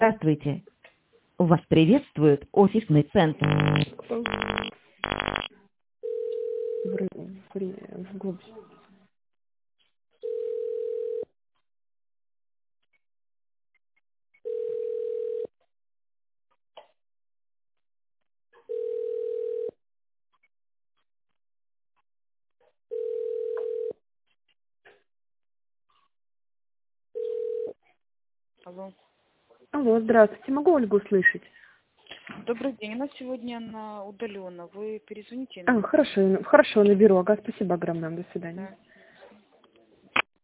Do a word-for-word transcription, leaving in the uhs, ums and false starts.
Здравствуйте. Вас приветствует офисный центр. В, в, в глубь. Алло. Алло, здравствуйте. Могу Ольгу услышать? Добрый день. У нас сегодня она удалена. Вы перезвоните А, мне. хорошо, хорошо, наберу. Ага, спасибо огромное. До свидания. Да.